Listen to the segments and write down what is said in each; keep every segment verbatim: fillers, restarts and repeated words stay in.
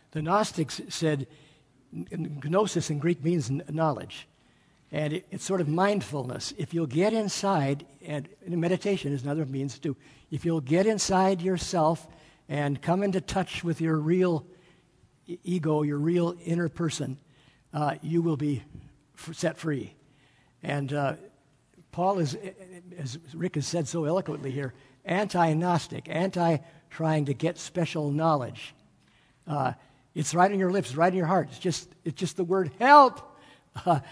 the Gnostics said gnosis in Greek means knowledge. And it, it's sort of mindfulness. If you'll get inside, and meditation is another means too, if you'll get inside yourself and come into touch with your real ego, your real inner person, uh, you will be f- set free. And uh, Paul is, as Rick has said so eloquently here, anti-Gnostic, anti-trying to get special knowledge. Uh, it's right on your lips, right in your heart. It's just, it's just the word help. Uh,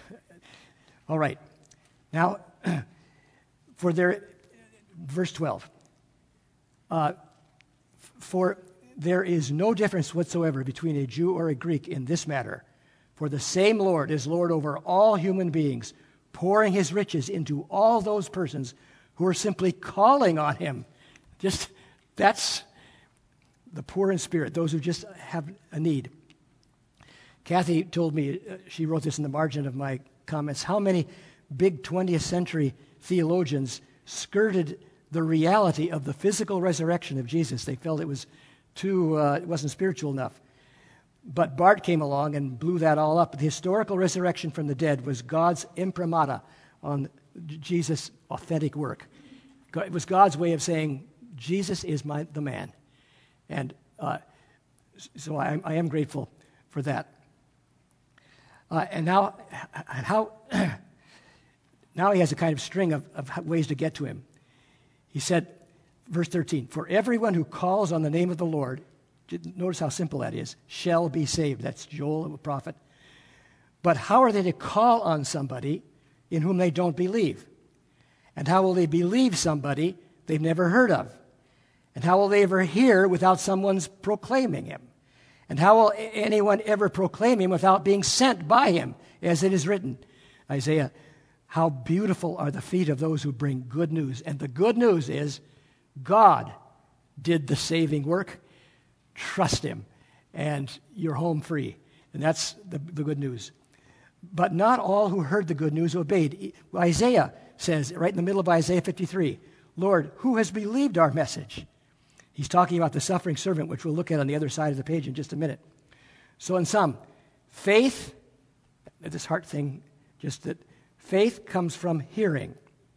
all right. Now, for their, verse twelve. Uh, for there is no difference whatsoever between a Jew or a Greek in this matter. For the same Lord is Lord over all human beings, pouring his riches into all those persons who are simply calling on him. Just, that's the poor in spirit, those who just have a need. Kathy told me, uh, she wrote this in the margin of my comments, how many big twentieth century theologians skirted the reality of the physical resurrection of Jesus. They felt it was too, uh, it wasn't spiritual enough. But Barth came along and blew that all up. The historical resurrection from the dead was God's imprimatur on Jesus' authentic work. It was God's way of saying, Jesus is my, the man. And uh, so I, I am grateful for that. Uh, and now, and how, now he has a kind of string of, of ways to get to him. He said, verse thirteen, for everyone who calls on the name of the Lord, notice how simple that is, shall be saved. That's Joel, the prophet. But how are they to call on somebody in whom they don't believe? And how will they believe somebody they've never heard of? And how will they ever hear without someone's proclaiming him? And how will anyone ever proclaim him without being sent by him, as it is written? Isaiah, how beautiful are the feet of those who bring good news. And the good news is God did the saving work. Trust him, and you're home free. And that's the, the good news. But not all who heard the good news obeyed. Isaiah says, right in the middle of Isaiah fifty-three, Lord, who has believed our message? He's talking about the suffering servant, which we'll look at on the other side of the page in just a minute. So in sum, faith, this heart thing, just that faith comes from hearing.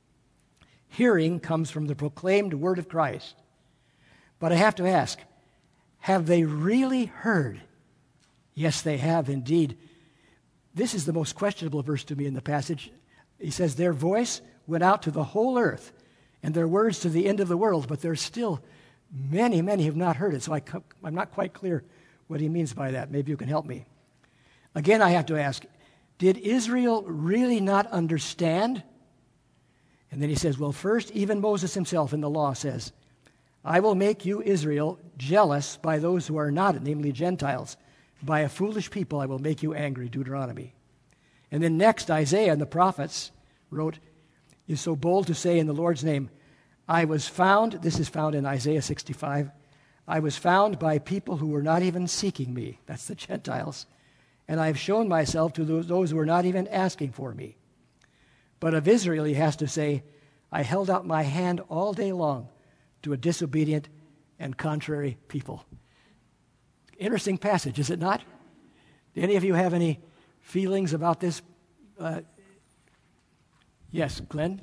Hearing comes from the proclaimed word of Christ. But I have to ask, have they really heard? Yes, they have indeed. This is the most questionable verse to me in the passage. He says, their voice went out to the whole earth, and their words to the end of the world, but there's still many, many have not heard it. So I, I'm not quite clear what he means by that. Maybe you can help me. Again, I have to ask, did Israel really not understand? And then he says, well, first, even Moses himself in the law says, I will make you, Israel, jealous by those who are not, namely Gentiles. By a foolish people I will make you angry, Deuteronomy. And then next, Isaiah and the prophets wrote, is so bold to say in the Lord's name, I was found, this is found in Isaiah sixty-five, I was found by people who were not even seeking me. That's the Gentiles. And I have shown myself to those, those who were not even asking for me. But of Israel, he has to say, I held out my hand all day long to a disobedient and contrary people. Interesting passage, is it not? Do any of you have any feelings about this? Uh, yes, Glenn?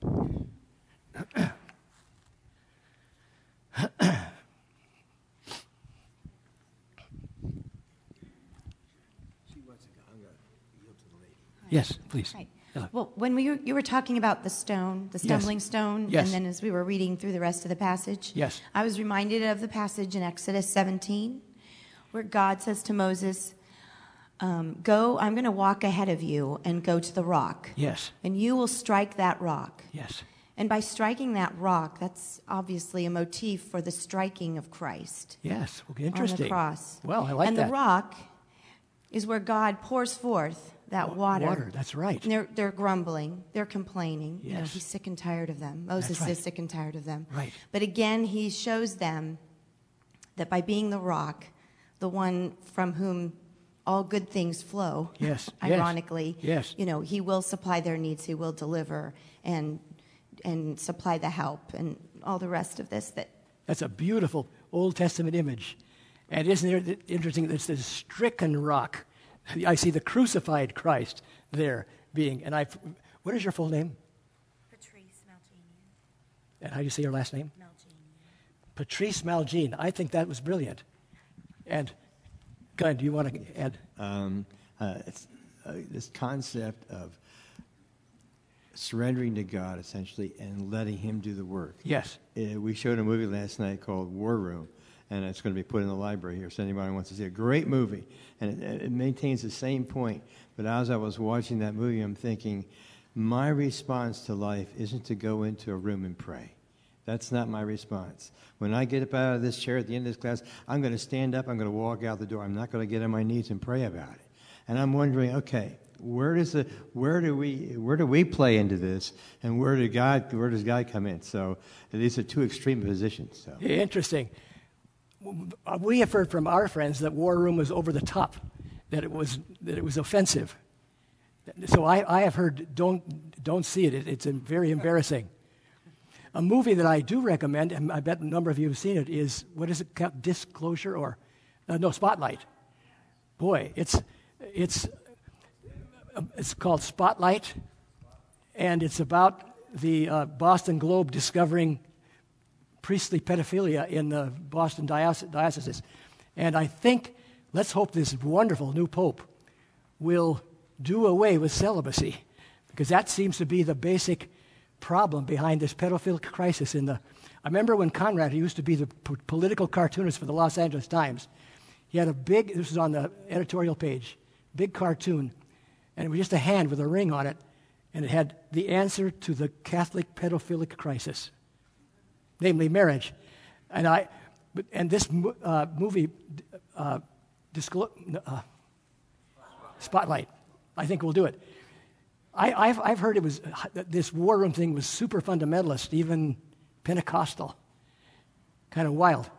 Yes, please. Right. Well, when we were, you were talking about the stone, the stumbling yes. stone, yes. and then as we were reading through the rest of the passage, yes. I was reminded of the passage in Exodus seventeen, where God says to Moses, um, go, I'm going to walk ahead of you and go to the rock. Yes. And you will strike that rock. Yes. And by striking that rock, that's obviously a motif for the striking of Christ. Yes. Okay, interesting. On the cross. Well, I like and that. And the rock is where God pours forth that water. Water, that's right. And they're, they're grumbling. They're complaining. Yes. You know, he's sick and tired of them. Moses right. is sick and tired of them. Right. But again, he shows them that by being the rock, the one from whom all good things flow, yes. ironically, yes. you know, he will supply their needs. He will deliver and and supply the help and all the rest of this. That That's a beautiful Old Testament image. And isn't it interesting? It's this stricken rock. I see the crucified Christ there being. And I, what is your full name? Patrice Malgenian. And how do you say your last name? Malgenian. Patrice Malgene. I think that was brilliant. And, Glenn, do you want to add? Um, uh, it's, uh, this concept of surrendering to God, essentially, and letting Him do the work. Yes. Uh, we showed a movie last night called War Room, and it's going to be put in the library here, so anybody wants to see it. Great movie, and it, it maintains the same point. But as I was watching that movie, I'm thinking, my response to life isn't to go into a room and pray. That's not my response. When I get up out of this chair at the end of this class, I'm going to stand up, I'm going to walk out the door. I'm not going to get on my knees and pray about it. And I'm wondering, okay, where does the where do we where do we play into this, and where did God where does God come in? So these are two extreme positions. So. Interesting. We have heard from our friends that War Room was over the top, that it was that it was offensive. So I, I have heard don't don't see it. it it's very embarrassing. A movie that I do recommend, and I bet a number of you have seen it, is what is it called? Disclosure or uh, no Spotlight. Boy, it's it's it's called Spotlight, and it's about the uh, Boston Globe discovering priestly pedophilia in the Boston diocese. And I think, let's hope this wonderful new pope will do away with celibacy, because that seems to be the basic problem behind this pedophilic crisis in the... I remember when Conrad, who used to be the p- political cartoonist for the Los Angeles Times, he had a big, this was on the editorial page, big cartoon, and it was just a hand with a ring on it, and it had the answer to the Catholic pedophilic crisis, namely marriage. And I, and this uh, movie, uh, disclo- uh, Spotlight, I think will do it. I, I've, I've heard it was, this War Room thing was super fundamentalist, even Pentecostal, kind of wild.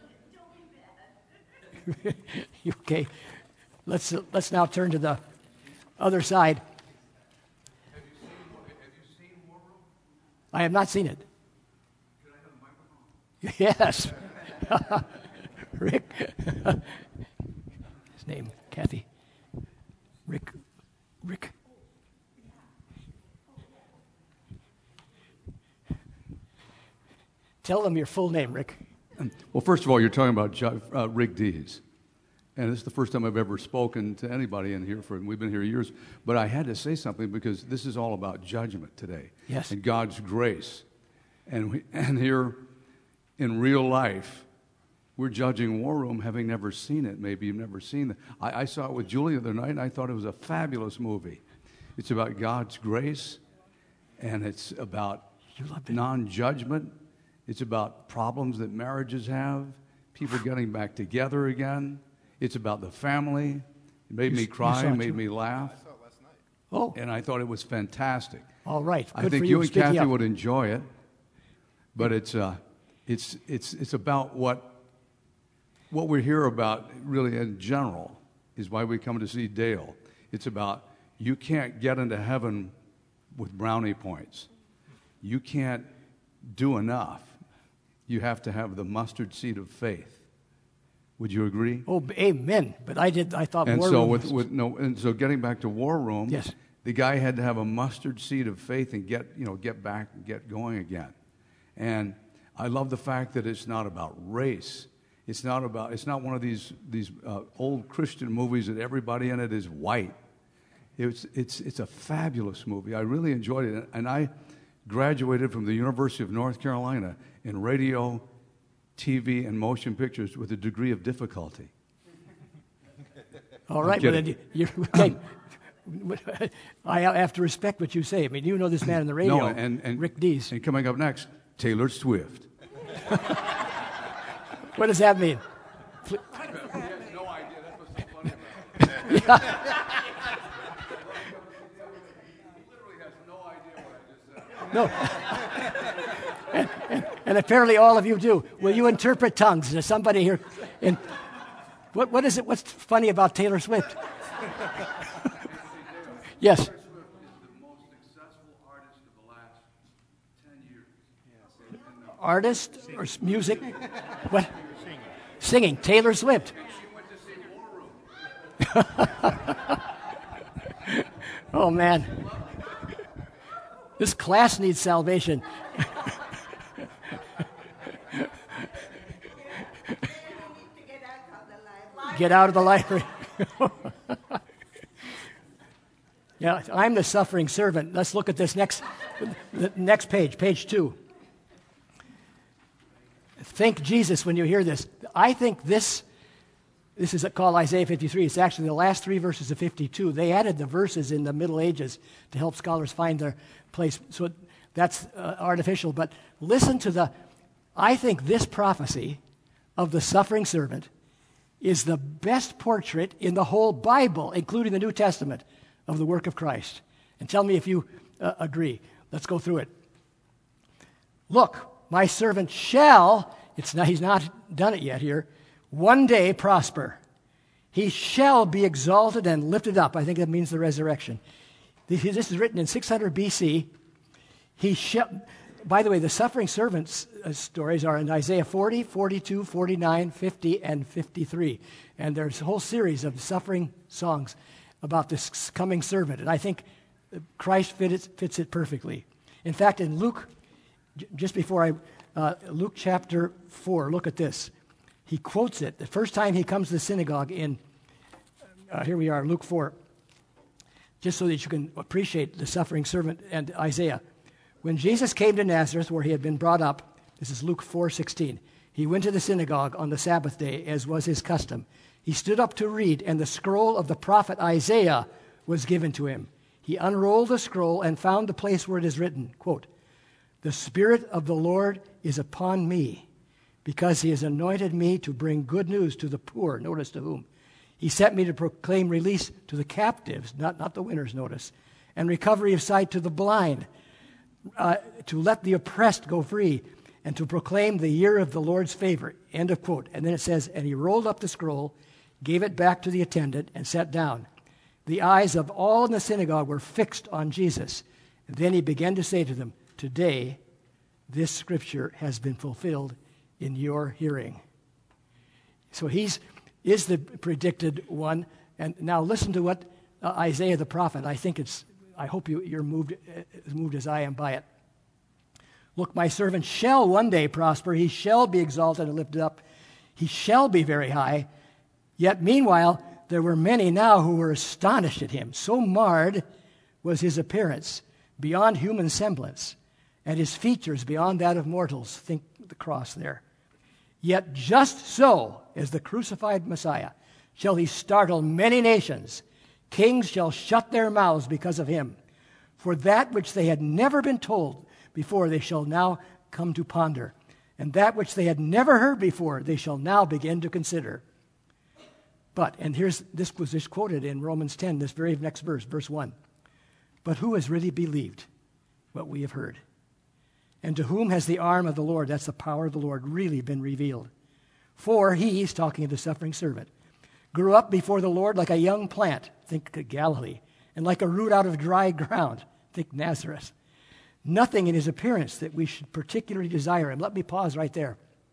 Okay, let's uh, let's now turn to the other side. Have you seen, have you seen War Room? I have not seen it. Can I have a microphone? Yes. Rick. His name, Kathy. Rick. Rick. Tell them your full name, Rick. Well, first of all, you're talking about uh, Rick Dees. And this is the first time I've ever spoken to anybody in here. For we've been here years. But I had to say something because this is all about judgment today. Yes. And God's grace. And, we, and here in real life, we're judging War Room having never seen it. Maybe you've never seen it. I, I saw it with Julie the other night, and I thought it was a fabulous movie. It's about God's grace, and it's about non-judgment. It's about problems that marriages have, people getting back together again. It's about the family. It made me cry, it made me laugh. I saw it last night. Oh, And I thought it was fantastic. all right. Good I for think you, you and speaking Kathy up. would enjoy it. But it's uh, it's it's it's about what what we hear about really in general is why we come to see Dale. It's about you can't get into heaven with brownie points. You can't do enough. You have to have the mustard seed of faith. Would you agree? Oh, amen. But I did. I thought And War so Room with, was- with no, and so getting back to War Room, Yes. the guy had to have a mustard seed of faith and get you know get back and get going again. And I love the fact that it's not about race. It's not about. It's not one of these these uh, old Christian movies that everybody in it is white. It's it's it's a fabulous movie. I really enjoyed it, and I graduated from the University of North Carolina in radio, T V, and motion pictures with a degree of difficulty. all right. Well, then kidding. you, you're, okay. I have to respect what you say. I mean, you know this man on the radio, No, and, and Rick Dees. And coming up next, Taylor Swift. What does that mean? He has no idea. That's what's so funny about it. He literally has no idea what I just said. No. and, and, and apparently all of you do. Will you interpret tongues? There's somebody here. In, what, what is it? What's funny about Taylor Swift? Yes. Taylor Swift is the most successful artist of the last ten years. Artist or s- music? What? singing Taylor Swift. Oh, man. This class needs salvation. Get out of the library. Yeah, I'm the suffering servant. Let's look at this next, the next page, page two. Think Jesus when you hear this. I think this, this is called Isaiah fifty-three. It's actually the last three verses of fifty-two. They added the verses in the Middle Ages to help scholars find their place. So that's uh, artificial. But listen to the, I think this prophecy of the suffering servant is the best portrait in the whole Bible, including the New Testament, of the work of Christ. And tell me if you uh, agree. Let's go through it. Look, my servant shall, it's not, he's not done it yet here, one day prosper. He shall be exalted and lifted up. I think that means the resurrection. This is written in six hundred B C. He shall, by the way, the suffering servant's uh, stories are in Isaiah forty, forty-two, forty-nine, fifty, and fifty-three. And there's a whole series of suffering songs about this coming servant. And I think Christ fits, fits it perfectly. In fact, in Luke, j- just before I, uh, Luke chapter four, look at this. He quotes it. The first time he comes to the synagogue in, uh, here we are, Luke four, just so that you can appreciate the suffering servant and Isaiah. When Jesus came to Nazareth, where he had been brought up, this is Luke four sixteen, he went to the synagogue on the Sabbath day, as was his custom. He stood up to read, and the scroll of the prophet Isaiah was given to him. He unrolled the scroll and found the place where it is written, quote, "The Spirit of the Lord is upon me, because he has anointed me to bring good news to the poor." Notice to whom. "He sent me to proclaim release to the captives," not, not the winners, notice, "and recovery of sight to the blind, uh, to let the oppressed go free, and to proclaim the year of the Lord's favor." End of quote. And then it says, "And he rolled up the scroll, gave it back to the attendant, and sat down. The eyes of all in the synagogue were fixed on Jesus. And then he began to say to them, 'Today this scripture has been fulfilled in your hearing.'" So he's is the predicted one. And now listen to what uh, Isaiah the prophet, I think it's, I hope you, you're moved, as moved as I am by it. "Look, my servant shall one day prosper. He shall be exalted and lifted up. He shall be very high. Yet meanwhile, there were many now who were astonished at him. So marred was his appearance, beyond human semblance, and his features beyond that of mortals." Think the cross there. "Yet just so, as the crucified Messiah, shall he startle many nations. Kings shall shut their mouths because of him. For that which they had never been told before, they shall now come to ponder. And that which they had never heard before, they shall now begin to consider." But, and here's, this was just quoted in Romans ten, this very next verse, verse one. "But who has really believed what we have heard? And to whom has the arm of the Lord," that's the power of the Lord, "really been revealed? For he," he's talking of the suffering servant, "grew up before the Lord like a young plant," think Galilee, "and like a root out of dry ground," think Nazareth. "Nothing in his appearance that we should particularly desire him." Let me pause right there.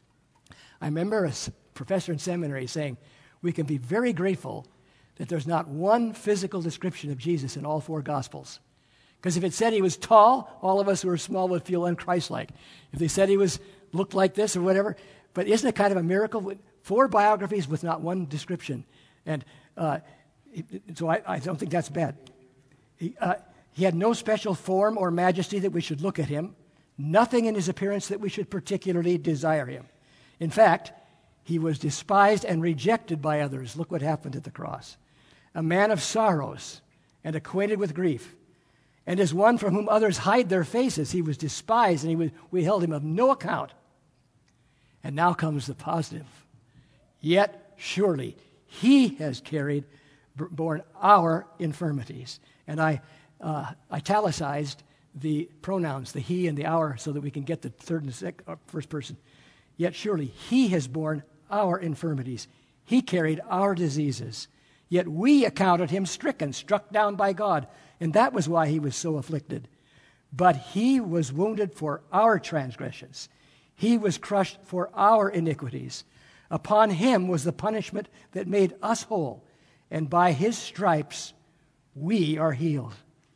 I remember a professor in seminary saying, we can be very grateful that there's not one physical description of Jesus in all four Gospels. Because if it said he was tall, all of us who are small would feel unchristlike. If they said he was looked like this or whatever, but isn't it kind of a miracle? Four biographies with not one description. And uh, so I, I don't think that's bad. He, uh, he had no special form or majesty that we should look at him. Nothing in his appearance that we should particularly desire him. In fact, he was despised and rejected by others. Look what happened at the cross. "A man of sorrows and acquainted with grief. And as one from whom others hide their faces, he was despised, and he was, we held him of no account." And now comes the positive. "Yet surely he has carried, borne our infirmities." And I uh, italicized the pronouns, the he and the our, so that we can get the third and sec- uh, first person. "Yet surely he has borne our infirmities. He carried our diseases. Yet we accounted him stricken, struck down by God, and that was why he was so afflicted. But he was wounded for our transgressions. He was crushed for our iniquities. Upon him was the punishment that made us whole, and by his stripes we are healed.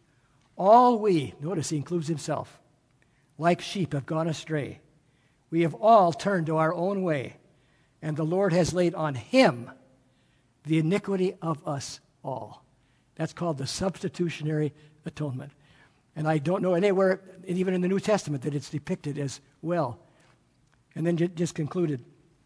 All we, notice he includes himself, like sheep have gone astray. We have all turned to our own way, and the Lord has laid on him the iniquity of us all. That's called the substitutionary atonement. And I don't know anywhere, even in the New Testament, that it's depicted as well. And then just concluded,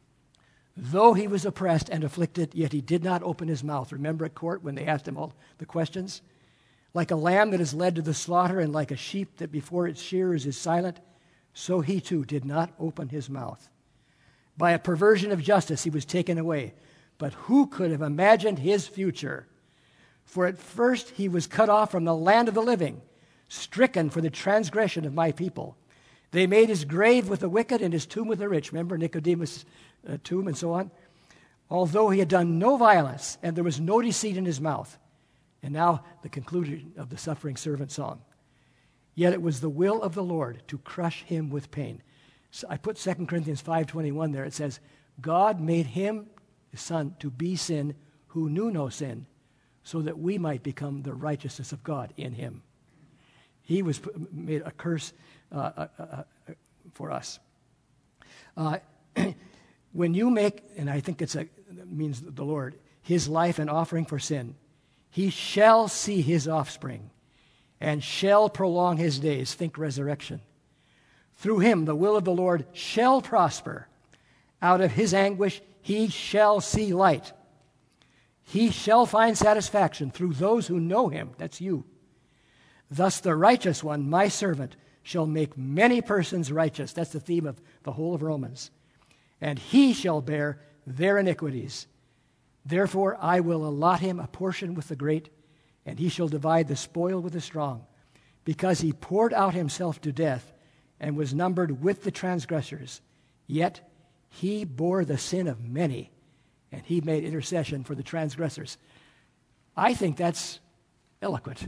though he was oppressed and afflicted, yet he did not open his mouth. Remember at court when they asked him all the questions? Like a lamb that is led to the slaughter, and like a sheep that before its shearers is silent, so he too did not open his mouth. By a perversion of justice he was taken away. But who could have imagined his future? For at first he was cut off from the land of the living, stricken for the transgression of my people. They made his grave with the wicked and his tomb with the rich. Remember Nicodemus' uh, tomb and so on? Although he had done no violence and there was no deceit in his mouth. And now the conclusion of the suffering servant song. Yet it was the will of the Lord to crush him with pain. So I put Second Corinthians five twenty-one there. It says, God made him, his son, to be sin who knew no sin, so that we might become the righteousness of God in him. He was made a curse uh, uh, uh, for us. Uh, when you make, and I think it's a, it means the Lord, his life an offering for sin, he shall see his offspring and shall prolong his days. Think resurrection. Through him the will of the Lord shall prosper. Out of his anguish he shall see light. He shall find satisfaction through those who know him. That's you. Thus the righteous one, my servant, shall make many persons righteous. That's the theme of the whole of Romans. And he shall bear their iniquities. Therefore I will allot him a portion with the great, and he shall divide the spoil with the strong, because he poured out himself to death and was numbered with the transgressors. Yet he bore the sin of many, and he made intercession for the transgressors. I think that's eloquent.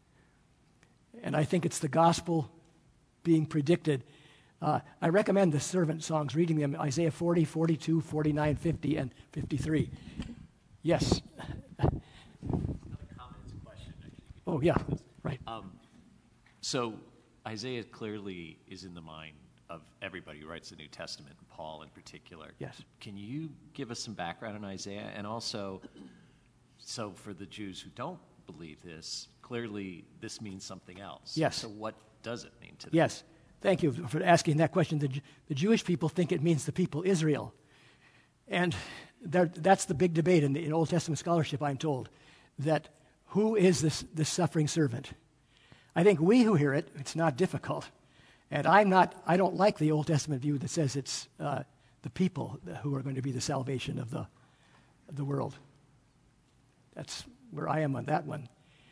And I think it's the gospel being predicted. Uh, I recommend the servant songs, reading them, Isaiah forty, forty-two, forty-nine, fifty, and fifty-three. Yes? Another comment, question. Oh, yeah, right. Um, so Isaiah clearly is in the mind of everybody who writes the New Testament, and Paul in particular. Yes. Can you give us some background on Isaiah? And also, so for the Jews who don't believe this, clearly this means something else. Yes. So what does it mean to them? Yes. Thank you for asking that question. The, the Jewish people think it means the people Israel. And that's the big debate in, the, in Old Testament scholarship, I'm told, that who is this, this suffering servant? I think we who hear it, it's not difficult. And I'm not, I don't like the Old Testament view that says it's uh, the people who are going to be the salvation of the, of the world. That's where I am on that one.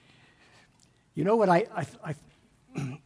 You know what I, I, I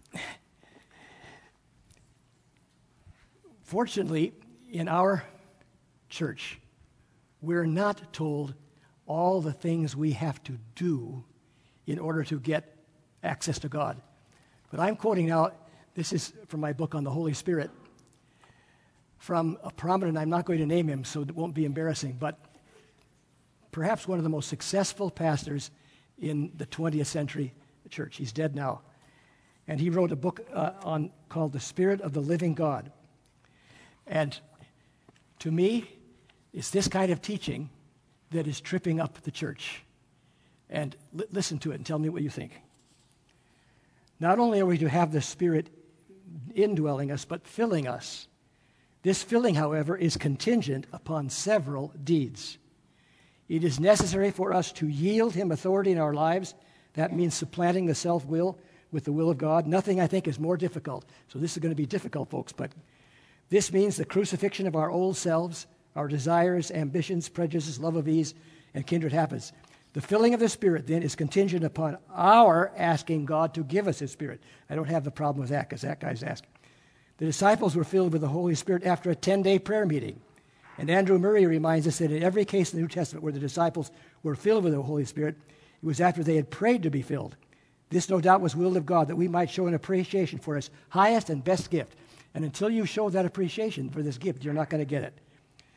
fortunately, in our church, we're not told all the things we have to do in order to get access to God. But I'm quoting now, this is from my book on the Holy Spirit, from a prominent, I'm not going to name him so it won't be embarrassing, but perhaps one of the most successful pastors in the twentieth century church. He's dead now. And he wrote a book uh, on called The Spirit of the Living God. And to me, it's this kind of teaching that is tripping up the church. And li- listen to it and tell me what you think. Not only are we to have the Spirit indwelling us, but filling us. This filling, however, is contingent upon several deeds. It is necessary for us to yield him authority in our lives. That means supplanting the self-will with the will of God. Nothing, I think, is more difficult. So this is going to be difficult, folks, but this means the crucifixion of our old selves, our desires, ambitions, prejudices, love of ease, and kindred habits. The filling of the Spirit, then, is contingent upon our asking God to give us his Spirit. I don't have the problem with that because that guy's asking. The disciples were filled with the Holy Spirit after a ten-day prayer meeting. And Andrew Murray reminds us that in every case in the New Testament where the disciples were filled with the Holy Spirit, it was after they had prayed to be filled. This, no doubt, was will of God, that we might show an appreciation for his highest and best gift. And until you show that appreciation for this gift, you're not going to get it.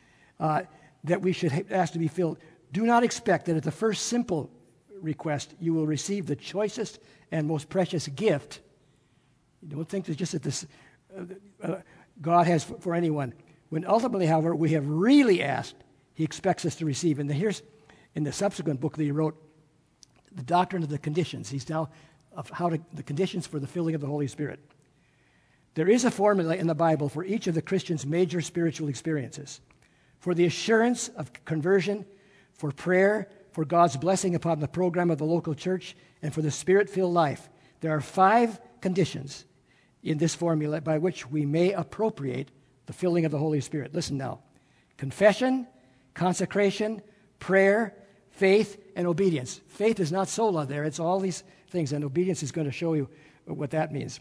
uh, that we should ha- ask to be filled. Do not expect that at the first simple request you will receive the choicest and most precious gift. Don't think it's just that this uh, uh, God has for, for anyone. When ultimately, however, we have really asked, he expects us to receive. And here's, in the subsequent book that he wrote, The Doctrine of the Conditions. He's now of how to, the conditions for the filling of the Holy Spirit. There is a formula in the Bible for each of the Christian's major spiritual experiences. For the assurance of conversion, for prayer, for God's blessing upon the program of the local church, and for the Spirit-filled life. There are five conditions in this formula by which we may appropriate the filling of the Holy Spirit. Listen now. Confession, consecration, prayer, faith, and obedience. Faith is not sola there. It's all these things, and obedience is going to show you what that means.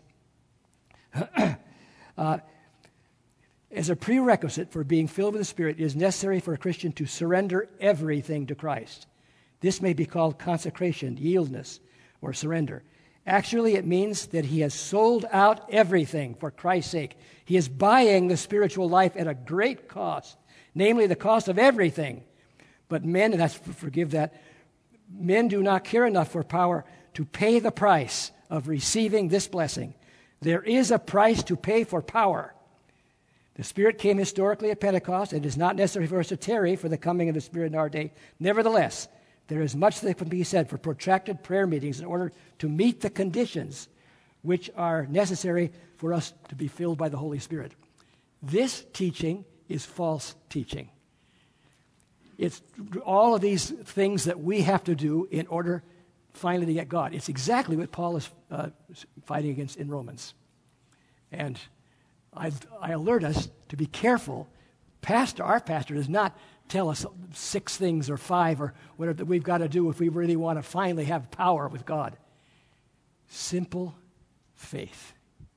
uh, as a prerequisite for being filled with the Spirit, it is necessary for a Christian to surrender everything to Christ. This may be called consecration, yieldness, or surrender. Actually, it means that he has sold out everything for Christ's sake. He is buying the spiritual life at a great cost, namely the cost of everything. But men, and that's, forgive that, men do not care enough for power to pay the price of receiving this blessing. There is a price to pay for power. The Spirit came historically at Pentecost. It is not necessary for us to tarry for the coming of the Spirit in our day. Nevertheless, there is much that can be said for protracted prayer meetings in order to meet the conditions which are necessary for us to be filled by the Holy Spirit. This teaching is false teaching. It's all of these things that we have to do in order finally to get God. It's exactly what Paul is uh, fighting against in Romans. And I, I alert us to be careful. Pastor, our pastor does not tell us six things or five or whatever that we've got to do if we really want to finally have power with God. Simple faith.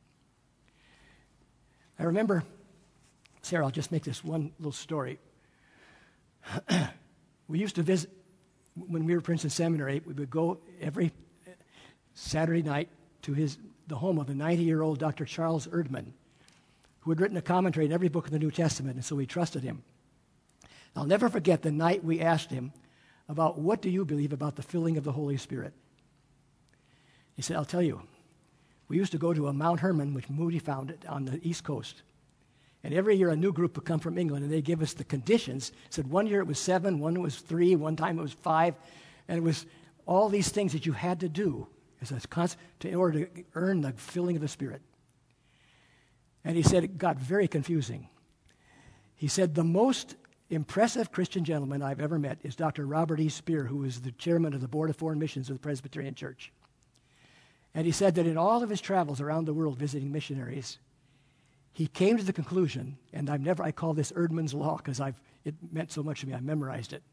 I remember, Sarah, I'll just make this one little story. We used to visit, when we were at Princeton Seminary, we would go every Saturday night to his the home of the ninety-year-old Doctor Charles Erdman, who had written a commentary in every book in the New Testament, and so we trusted him. I'll never forget the night we asked him about, what do you believe about the filling of the Holy Spirit? He said, I'll tell you. We used to go to a Mount Hermon, which Moody founded on the East Coast. And every year a new group would come from England, and they'd give us the conditions. Said one year it was seven, one it was three, one time it was five. And it was all these things that you had to do as a const- to, in order to earn the filling of the Spirit. And he said it got very confusing. He said the most impressive Christian gentleman I've ever met is Doctor Robert E. Spear, who is the chairman of the Board of Foreign Missions of the Presbyterian Church. And he said that in all of his travels around the world visiting missionaries, he came to the conclusion, and I've never, I call this Erdman's Law because I've it meant so much to me, I memorized it.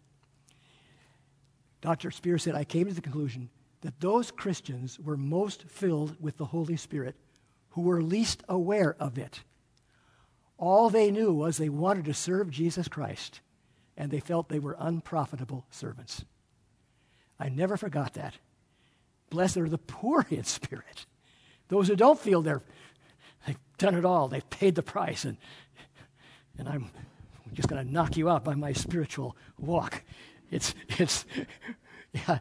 Doctor Spear said, I came to the conclusion that those Christians were most filled with the Holy Spirit who were least aware of it. All they knew was they wanted to serve Jesus Christ, and they felt they were unprofitable servants. I never forgot that. Blessed are the poor in spirit. Those who don't feel they're, they've done it all, they've paid the price, and, and I'm just going to knock you out by my spiritual walk. It's, it's, yeah,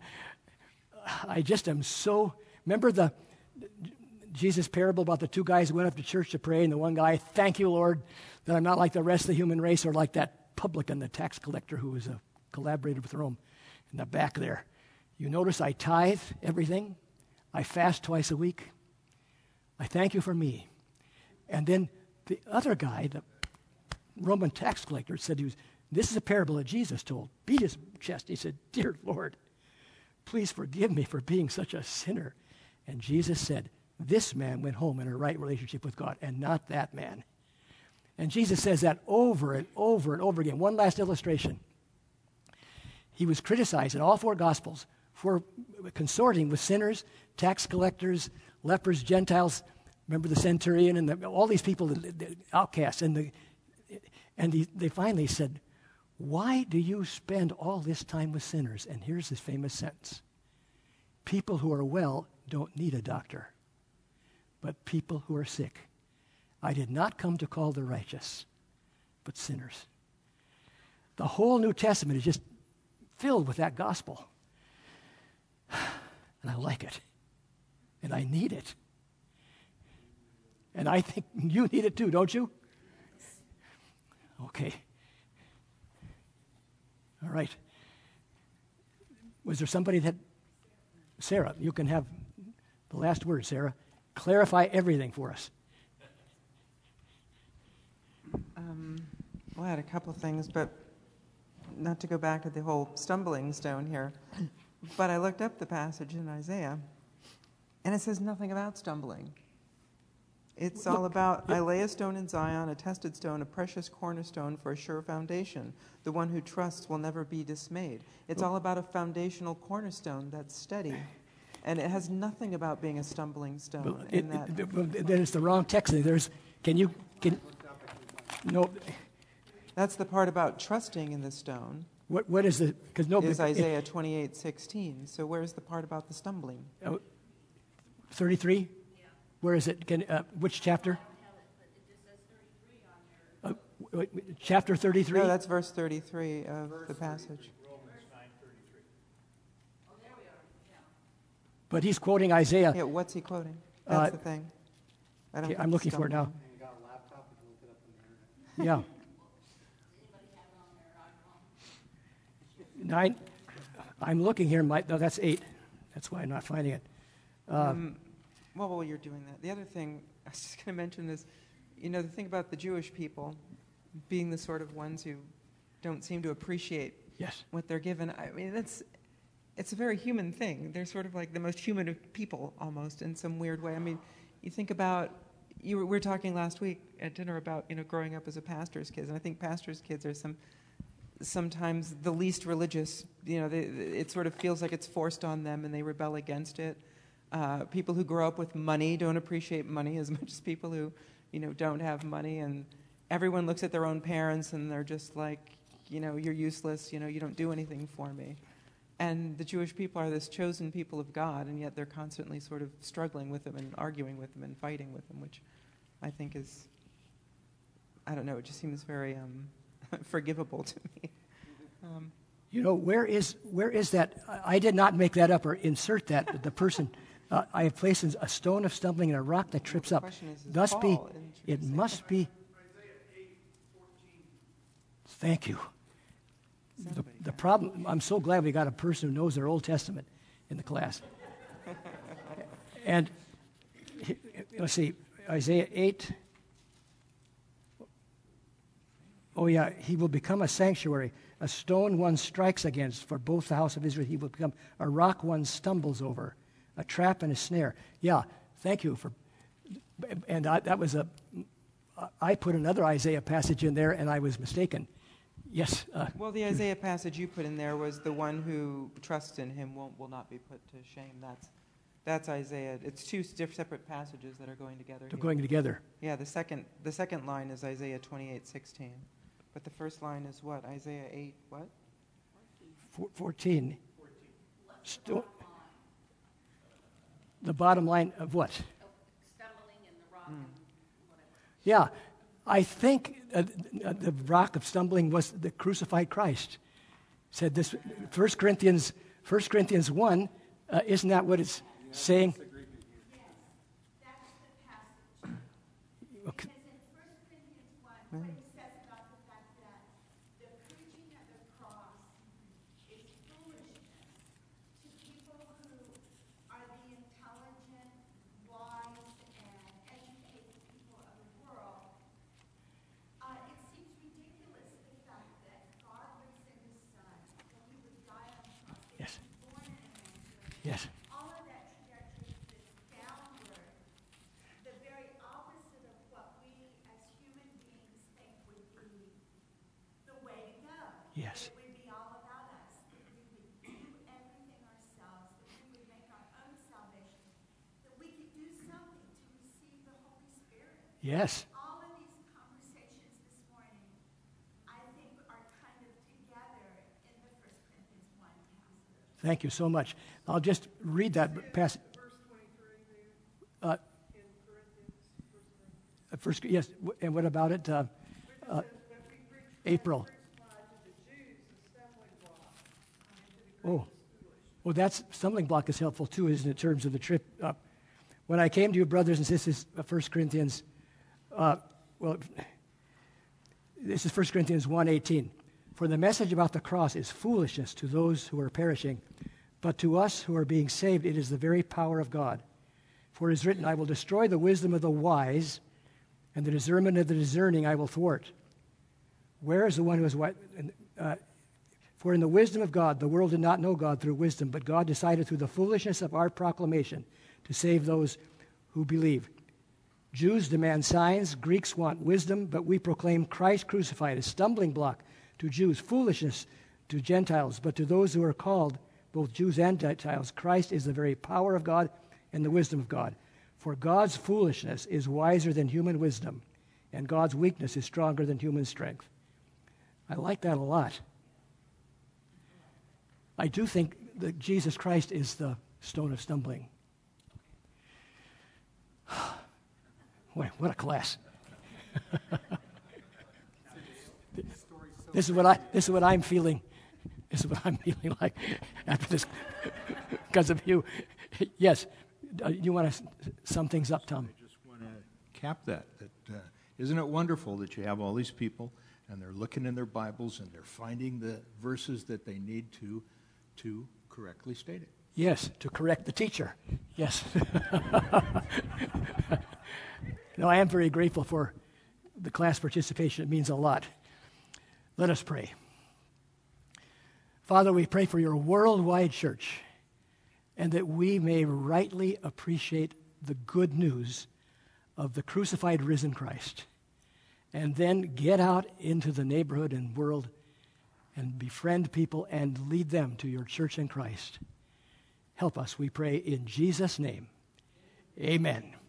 I just am so, remember the Jesus parable about the two guys who went up to church to pray, and the one guy, thank you, Lord, that I'm not like the rest of the human race, or like that publican, the tax collector who was a collaborator with Rome in the back there. You notice I tithe everything. I fast twice a week. I thank you for me. And then the other guy, the Roman tax collector, said he was, this is a parable that Jesus told. Beat his chest. He said, dear Lord, please forgive me for being such a sinner. And Jesus said, this man went home in a right relationship with God, and not that man. And Jesus says that over and over and over again. One last illustration. He was criticized in all four Gospels for consorting with sinners, tax collectors, lepers, Gentiles. Remember the centurion and the, all these people, the, the outcasts. And, the, and the, they finally said, why do you spend all this time with sinners? And here's this famous sentence. People who are well don't need a doctor, but people who are sick. I did not come to call the righteous, but sinners. The whole New Testament is just filled with that gospel. And I like it. And I need it. And I think you need it too, don't you? Okay. All right. Was there somebody that... Sarah, you can have the last word, Sarah. Clarify everything for us. Um, well, I had a couple things, but not to go back to the whole stumbling stone here, but I looked up the passage in Isaiah, and it says nothing about stumbling. It's all about, I lay a stone in Zion, a tested stone, a precious cornerstone for a sure foundation. The one who trusts will never be dismayed. It's all about a foundational cornerstone that's steady. And it has nothing about being a stumbling stone. It, in that. it, then it's the wrong text. There's, can you, can, no. That's the part about trusting in the stone. What, what is the, because nobody. Is Isaiah twenty-eight sixteen. So where's the part about the stumbling? Uh, thirty-three? Yeah. Where is it? Can, uh, which chapter? Uh, wait, wait, chapter thirty-three? No, that's verse thirty-three of verse the passage. Romans nine thirty-three. Oh, there we are. Yeah. But he's quoting Isaiah. Yeah, what's he quoting? That's Uh, the thing. I don't Okay, think I'm looking it's for it now. stumbling. And you got a laptop, you can look it up on the internet. Yeah. Nine. I'm looking here. My, no, that's eight. That's why I'm not finding it. Uh, Um, well, while you're doing that, the other thing I was just going to mention is, you know, the thing about the Jewish people being the sort of ones who don't seem to appreciate yes. what they're given. I mean, that's it's a very human thing. They're sort of like the most human of people, almost in some weird way. I mean, you think about you were, we were talking last week at dinner about you know growing up as a pastor's kids, and I think pastors' kids are some. sometimes the least religious, you know, they, it sort of feels like it's forced on them and they rebel against it. Uh, people who grow up with money don't appreciate money as much as people who, you know, don't have money. And everyone looks at their own parents and they're just like, you know, you're useless, you know, you don't do anything for me. And the Jewish people are this chosen people of God, and yet they're constantly sort of struggling with them and arguing with them and fighting with them, which I think is, I don't know, it just seems very... Um, forgivable to me. Um, you know, where is where is that? I, I did not make that up or insert that. But the person, uh, I have placed a stone of stumbling and a rock that trips up. question is, is Must be. Paul in It Isaiah? must be. Thank you. The, Somebody the got it. problem. I'm so glad we got a person who knows their Old Testament in the class. And he- let's see, Isaiah eight. Oh, yeah, he will become a sanctuary, a stone one strikes against for both the house of Israel. He will become a rock one stumbles over, a trap and a snare. Yeah, thank you for, and I, that was a, I put another Isaiah passage in there and I was mistaken. Yes. Uh, Well, the Isaiah passage you put in there was the one who trusts in him won't, will not be put to shame. That's that's Isaiah. It's two diff- separate passages that are going together. they're here. going together. Yeah, the second the second line is Isaiah twenty-eight sixteen. But the first line is what? Isaiah eight, what? Four, fourteen. Sto- the bottom line of what? Stumbling in the rock and whatever. Yeah, I think uh, uh, the rock of stumbling was the crucified Christ. Said this, First Corinthians, First Corinthians one, uh, isn't that what it's saying? Yes, that's the passage. Okay. Because in First Corinthians one, what it says about the fact that the preaching of the cross is foolishness to people who are the intelligent, wise, and educated people of the world. Uh, it seems ridiculous, the fact that God would send His Son, that He would die on the cross, that Yes. He was born in a manger. Yes. All of that trajectory has been downward, the very opposite of what we as human beings think would be the way to go. Yes. It would be all about us, that we would do everything ourselves, that we would make our own salvation, that we could do something to receive the Holy Spirit. Yes. All of these conversations this morning, I think, are kind of together in the First Corinthians one passage. Thank you so much. I'll just read that passage. Uh, uh, first, yes, w- and what about it? Uh, uh, April. Oh, well, that's stumbling block is helpful too, isn't it, in terms of the trip up. When I came to you, brothers and sisters, uh, First Corinthians, uh, well, this is First Corinthians one eighteen. For the message about the cross is foolishness to those who are perishing, but to us who are being saved, it is the very power of God. For it is written, I will destroy the wisdom of the wise, and the discernment of the discerning I will thwart. Where is the one who is wise? Uh, For in the wisdom of God, the world did not know God through wisdom, but God decided through the foolishness of our proclamation to save those who believe. Jews demand signs, Greeks want wisdom, but we proclaim Christ crucified, a stumbling block to Jews, foolishness to Gentiles, but to those who are called, both Jews and Gentiles, Christ is the very power of God and the wisdom of God. For God's foolishness is wiser than human wisdom, and God's weakness is stronger than human strength. I like that a lot. I do think that Jesus Christ is the stone of stumbling. Boy, what a class. This is what I this is what I'm feeling. This is what I'm feeling like after this because of you. Yes. Uh, you want to sum things up, Tom? I just want to cap that. That uh, isn't it wonderful that you have all these people and they're looking in their Bibles and they're finding the verses that they need to to correctly state it. Yes, to correct the teacher. Yes. No, I am very grateful for the class participation. It means a lot. Let us pray. Father, we pray for your worldwide church and that we may rightly appreciate the good news of the crucified, risen Christ, and then get out into the neighborhood and world and befriend people and lead them to your church in Christ. Help us, we pray, in Jesus' name. Amen.